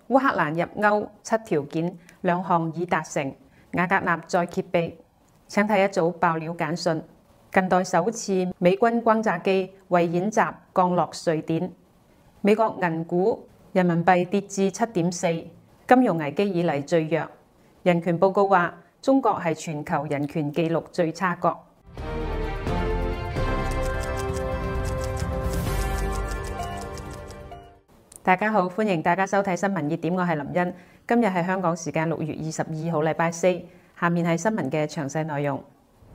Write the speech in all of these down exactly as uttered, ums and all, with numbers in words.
烏克蘭入歐七條件，兩項已達成，瓦格納再揭秘。請睇一組爆料簡訊。近代首次美軍轟炸機為演習降落瑞典。美國銀股人民幣跌至七點四，金融危機以嚟最弱。人權報告話中國係全球人權紀錄最差國。大家好，歡迎大家收睇新聞熱點，我係林茵。今日係香港時間六月二十二號，禮拜四。下面係新聞嘅詳細內容。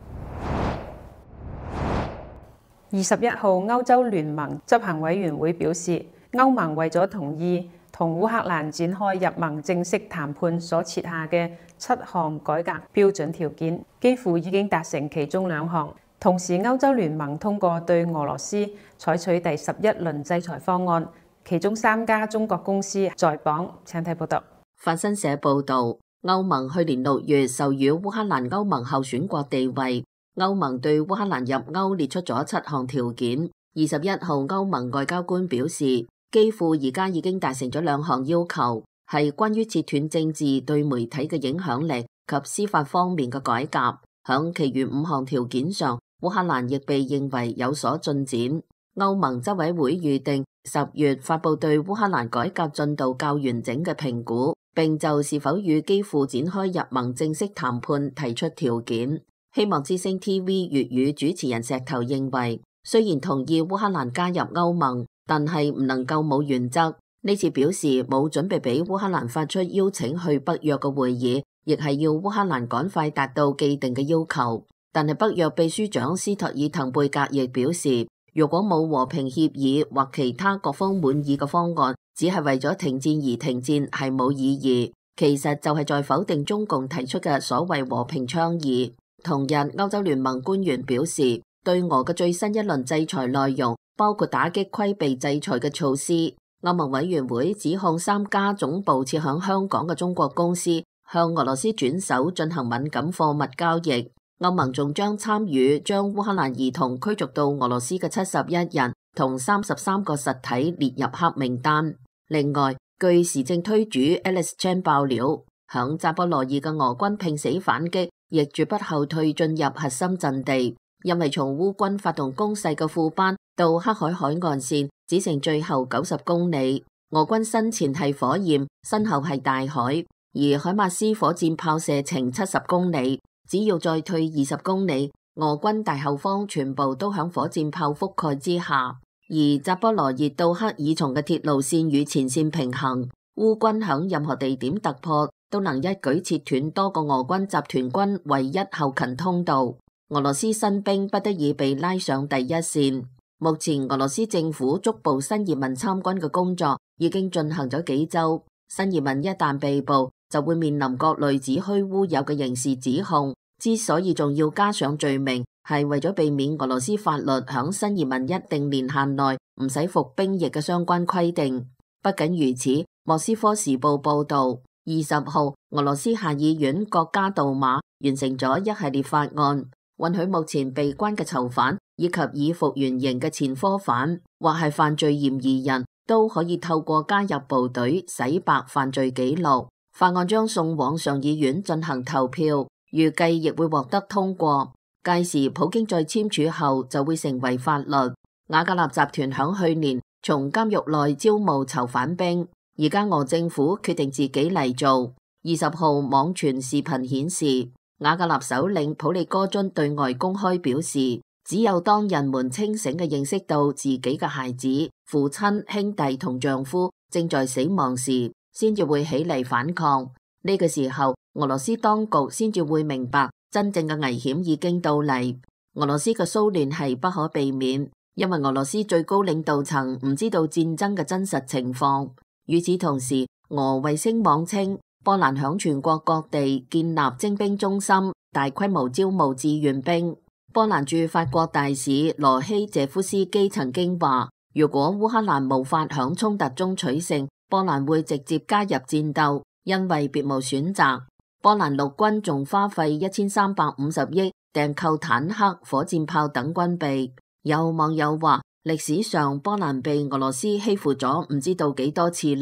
二十一號，歐洲聯盟執行委員會表示，歐盟為咗同意同烏克蘭展開入盟正式談判所設下嘅七項改革標準條件，幾乎已經達成其中兩項。同時，歐洲聯盟通過對俄羅斯採取第十一輪制裁方案，其中三家中國公司在榜。請睇報道。 法新社報道，歐盟去年六月授予烏克蘭歐盟候選國地位。歐盟對烏克蘭入歐列出咗七項條件。二十一號，歐盟外交官表示，基輔而家已經達成咗兩項要求，係關於切斷政治對媒體嘅影響力及司法方面嘅改革。響其餘五項條件上，烏克蘭亦被認為有所進展。歐盟執委會預定十月發布對烏克蘭改革進度較完整嘅評估，並就是否與基輔展開入盟正式談判提出條件。希望之聲 T V 粵語主持人石頭認為，雖然同意烏克蘭加入歐盟，但係唔能夠冇原則。呢次表示冇準備俾烏克蘭發出邀請去北約嘅會議，亦係要烏克蘭趕快達到既定嘅要求。但係北約秘書長斯托爾滕貝格亦表示，如果冇和平協議或其他各方滿意嘅方案，只係為咗停戰而停戰係冇意義。其實就係在否定中共提出嘅所謂和平倡議。同日，歐洲聯盟官員表示，對俄嘅最新一輪制裁內容包括打擊規避制裁嘅措施。歐盟委員會指控三家總部設響香港嘅中國公司向俄羅斯轉手進行敏感貨物交易。歐盟仲將參與將烏克蘭兒童驅逐到俄羅斯嘅七十一人同三十三個實體列入黑名單。另外，據時政推主 Alice Chan 爆料，響扎波羅熱嘅俄軍拼死反擊，亦絕不後退進入核心陣地，因為從烏軍發動攻勢嘅庫班到黑海海岸線只剩最後九十公里。俄軍身前係火焰，身後係大海，而海馬斯火箭炮射程七十公里，只要再退二十公里，俄軍大後方全部都響火箭炮覆蓋之下。而扎波羅熱到克爾松嘅鐵路線與前線平衡，烏軍響任何地點突破都能一舉切斷多個俄軍集團軍唯一後勤通道。俄羅斯新兵不得已被拉上第一線。目前俄羅斯政府捉捕新移民參軍嘅工作已經進行咗幾周，新移民一旦被捕就會面臨各類子虛烏有嘅刑事指控。之所以仲要加上罪名，係為咗避免俄羅斯法律響新移民一定年限內唔使服兵役嘅相關規定。不僅如此，莫斯科時報報道，二十號俄羅斯下議院國家杜馬完成咗一系列法案，允許目前被關嘅囚犯以及已服完刑嘅前科犯或係犯罪嫌疑人都可以透過加入部隊洗白犯罪記錄。法案將送往上議院進行投票，預計亦會獲得通過。屆時普京在簽署後就會成為法律。瓦格納集團響去年從監獄內招募囚犯兵，而家俄政府決定自己嚟做。二十號網傳視頻顯示，瓦格納首領普利戈津對外公開表示，只有當人們清醒嘅認識到自己嘅孩子、父親、兄弟同丈夫正在死亡時，先至會起嚟反抗。呢個時候，俄羅斯當局先至會明白真正嘅危險已經到嚟。俄羅斯嘅騷亂係不可避免，因為俄羅斯最高領導層唔知道戰爭嘅真實情況。與此同時，俄衛星網稱波蘭響全國各地建立徵兵中心，大規模招募志願兵。波蘭駐法國大使羅希謝夫斯基曾經話，如果烏克蘭無法響衝突中取勝，波蘭會直接加入戰鬥，因為別無選擇。波蘭陸軍仲花費一千三百五十億訂購坦克、火箭炮等軍備。有網友話，歷史上波蘭被俄羅斯欺負咗唔知道幾多次啦，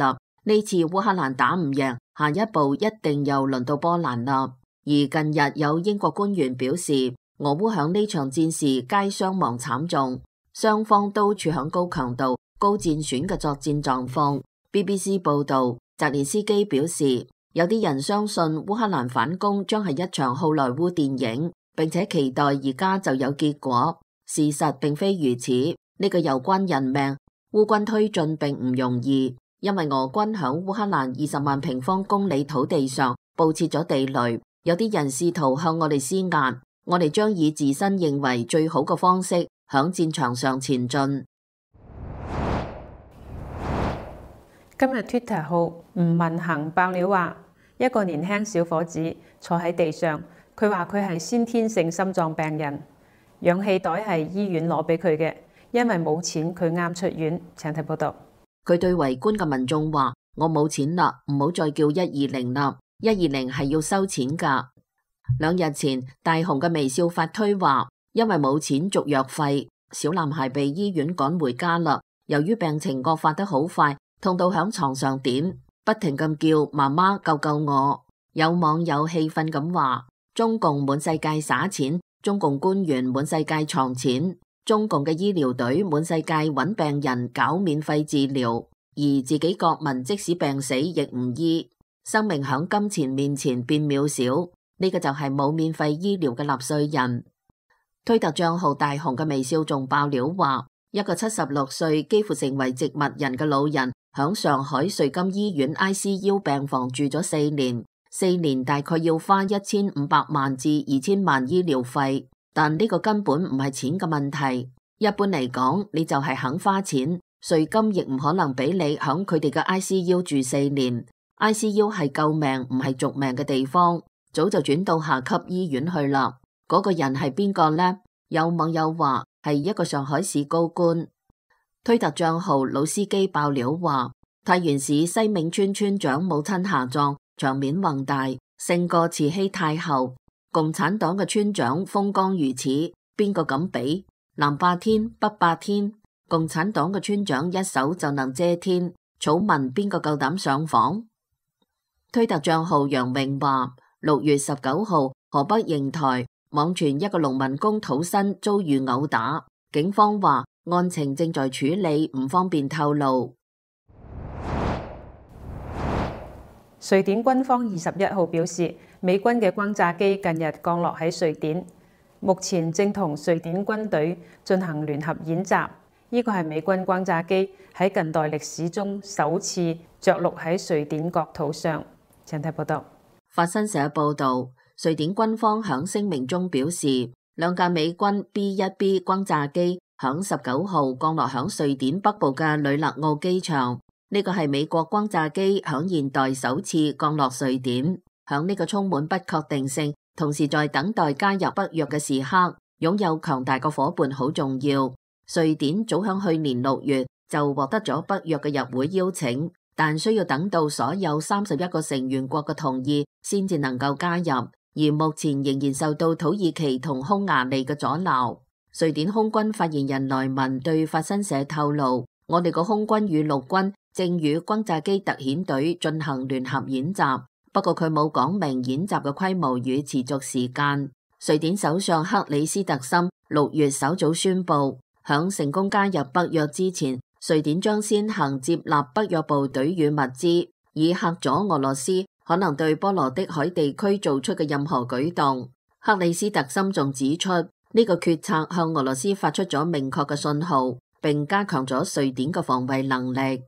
呢次烏克蘭打唔贏，下一步一定又輪到波蘭啦。而近日有英國官員表示，俄烏響呢場戰事皆傷亡慘重，雙方都處響高強度、高戰損嘅作戰狀況。B B C 報道，澤連斯基表示，有啲人相信烏克蘭反攻將係一場好萊塢電影，並且期待而家就有結果。事實並非如此，呢個有關人命。烏軍推進並唔容易，因為俄軍響烏克蘭二十萬平方公里土地上布設咗地雷，有啲人試圖向我哋施壓，我哋將以自身認為最好嘅方式響戰場上前進。 今日 Twitter 號吳文恒爆料話，一個年輕小伙子坐喺地上，佢話佢係先天性心臟病人，氧氣袋係醫院攞俾佢嘅，因為冇錢佢啱出院。請睇報道。 佢對圍觀嘅民眾話：我冇錢啦，唔好再叫一二零啦，一二零係要收錢噶。兩日前，大雄嘅微笑發推話，因為冇錢續藥費，小男孩被醫院趕回家啦。由於病情惡化得好快，痛到響床上點，不停咁叫媽媽救救我。有網友氣憤咁話：中共滿世界撒錢，中共官員滿世界藏錢，中共嘅醫療隊滿世界揾病人搞免費治療，而自己國民即使病死亦唔醫，生命響金錢面前變渺小。呢個就係冇免費醫療嘅納稅人。推特賬號大雄嘅微笑仲爆料話，一個七十六歲幾乎成為植物人嘅老人響上海瑞金醫院 I C U 病房住咗四年，四年大概要花一千五百萬至二千萬醫療費，但呢個根本唔係錢嘅問題。一般嚟講，你就係肯花錢，瑞金亦唔可能俾你響佢哋嘅 I C U 住四年。I C U 係救命唔係續命嘅地方，早就轉到下級醫院去啦。嗰個人係邊個呢？有網友話係一個上海市高官。推特賬號老司機爆料話，太原市西銘村村長母親下葬，場面宏大，勝過慈禧太后。共產黨嘅村長風光如此，邊個敢比？南霸天北霸天，共產黨嘅村長一手就能遮天，草民邊個夠膽上訪？推特賬號楊明話，六月十九號河北邢台網傳一個農民工土生遭遇毆打，警方話案情正在處理，唔方便透露。 瑞典軍方二十一號表示，美軍嘅轟炸機近日降落喺瑞典，目前正同瑞典軍隊進行聯合演習。呢個係美軍轟炸機喺近代歷史中首次着陸喺瑞典國土上。請睇報道。 法新社報道，瑞典軍方響聲明中表示，兩架美軍 B 一 B 轟炸機響十九號降落響瑞典北部嘅呂勒奧機場。呢個係美國轟炸機響現代首次降落瑞典。響呢個充滿不確定性，同時在等待加入北約嘅時刻，擁有強大嘅伙伴好重要。瑞典早響去年六月就獲得咗北約嘅入會邀請，但需要等到所有三十一個成員國嘅同意先至能夠加入，而目前仍然受到土耳其同匈牙利嘅阻撓。瑞典空軍發言人萊文對法新社透露，我哋個空軍與陸軍正與轟炸機特遣隊進行聯合演習，不過佢冇講明演習嘅規模與持續時間。瑞典首相克里斯特森六月稍早宣布，響成功加入北約之前，瑞典將先行接納北約部隊與物資，以嚇阻俄羅斯可能對波羅的海地區做出嘅任何舉動。克里斯特森仲指出，呢個決策向俄羅斯發出咗明確嘅信號，並加強咗瑞典嘅防衛能力。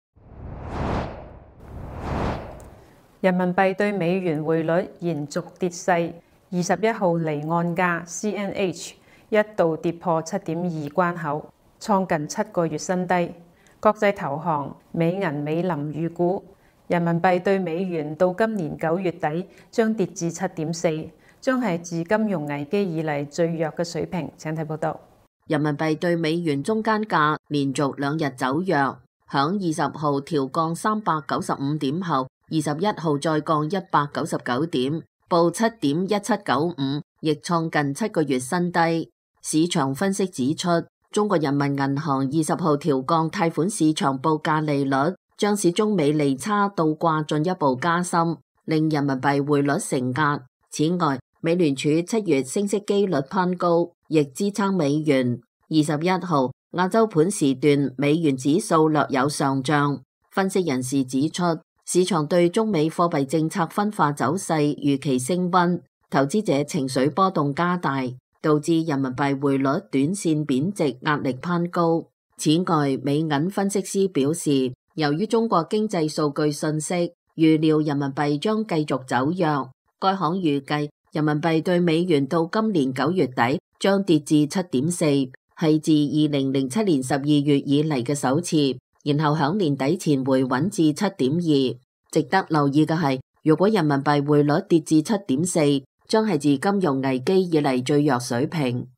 人民幣對美元匯率延續跌勢，二十一號離岸價 C N H 一度跌破七點二關口，創近七個月新低。國際投行美銀美林預估，人民幣對美元到今年九月底將跌至七點四，將係自金融危機以嚟最弱嘅水平。請睇報道。 人民幣對美元中間價連續兩日走弱，響二十號調降三百九十五點後，二十一號再降一百九十九點，報七點一七九五，亦創近七個月新低。市場分析指出，中國人民銀行二十號調降貸款市場報價利率， 將使中美利差倒掛進一步加深，令人民幣匯率承壓。此外，美聯儲七月升息機率攀高，亦支撐美元。二十一號亞洲盤時段，美元指數略有上漲。分析人士指出，市場對中美貨幣政策分化走勢預期升溫，投資者情緒波動加大，導致人民幣匯率短線貶值壓力攀高。此外，美銀分析師表示，由於中國經濟數據信息，預料人民幣將繼續走弱。該行預計人民幣對美元到今年九月底將跌至七點四，係自二零零七年十二月以嚟嘅首次，然後響年底前回穩至七點二。值得留意嘅係，如果人民幣匯率跌至七點四，將係自金融危機以嚟最弱水平。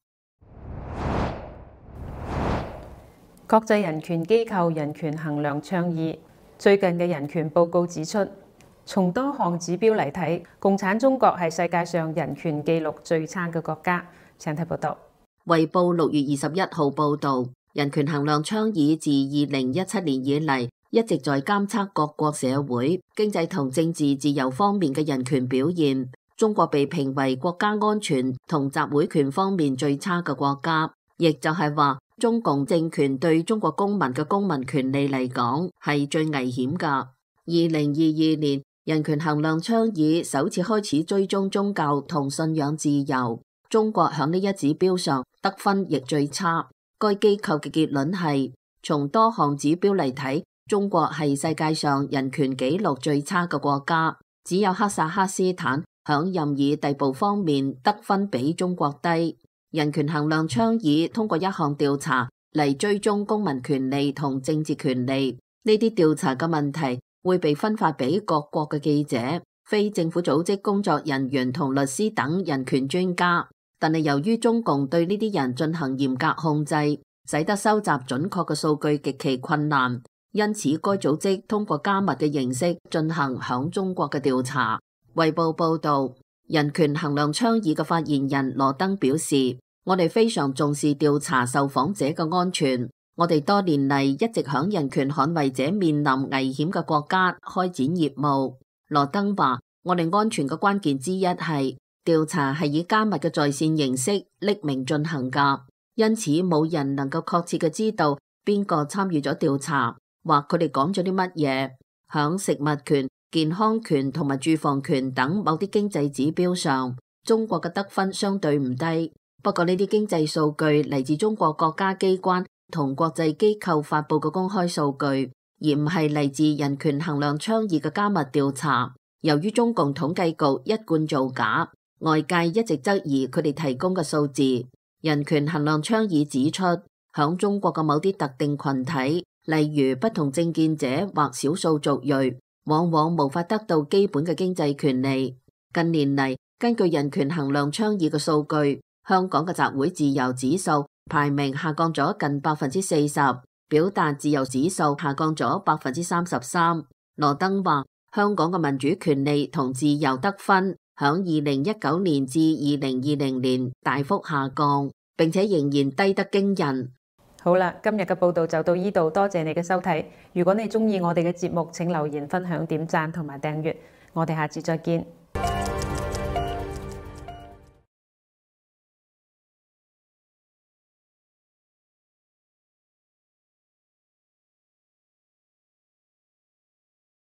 國際人權機構人權衡量倡議最近嘅人權報告指出，從多項指標嚟睇，共產中國係世界上人權記錄最差嘅國家。請睇報道。 衛報六月二十一號報導，人權衡量倡議自二零一七年以嚟一直在監測各國社會、經濟同政治自由方面嘅人權表現。中國被評為國家安全同集會權方面最差嘅國家，亦就係話，中共政權對中國公民嘅公民權利嚟講係最危險㗎。二零二二年，人權衡量倡議首次開始追蹤宗教同信仰自由，中國響呢一指標上得分亦最差。該機構嘅結論係，從多項指標嚟睇，中國係世界上人權紀錄最差嘅國家，只有哈薩克斯坦響任意逮捕方面得分比中國低。人權衡量倡議通過一項調查嚟追蹤公民權利同政治權利，呢啲調查嘅問題會被分發俾各國嘅記者、非政府組織工作人員同律師等人權專家。但係由於中共對呢啲人進行嚴格控制，使得收集準確嘅數據極其困難，因此該組織通過加密嘅形式進行響中國嘅調查。衛報報道，人權衡量倡議嘅發言人羅登表示，我哋非常重視調查受訪者嘅安全，我哋多年嚟一直響人權捍衛者面臨危險嘅國家開展業務。羅登話，我哋安全嘅關鍵之一係調查係以加密嘅在線形式匿名進行㗎，因此冇人能夠確切嘅知道邊個參與咗調查，或佢哋講咗啲乜嘢。響食物權、健康權同埋住房權等某啲經濟指標上，中國嘅得分相對唔低。不過呢啲經濟數據嚟自中國國家機關同國際機構發佈嘅公開數據，而唔係嚟自人權衡量倡議嘅加密調查。由於中共統計局一貫造假，外界一直質疑佢哋提供嘅數字。人權衡量倡議指出，響中國嘅某啲特定群體，例如不同政見者或少數族裔，往往無法得到基本嘅經濟權利。近年嚟，根據人權衡量倡議嘅數據，香港嘅集會自由指數排名下降咗近百分之四十，表達自由指數下降咗百分之三十三。羅登話，香港嘅民主權利同自由得分響二零一九年至二零二零年大幅下降，並且仍然低得驚人。 好啦，今日嘅報道就到呢度，多謝你嘅收睇。如果你中意我哋嘅節目，請留言、分享、點讚同埋訂閱。我哋下次再見。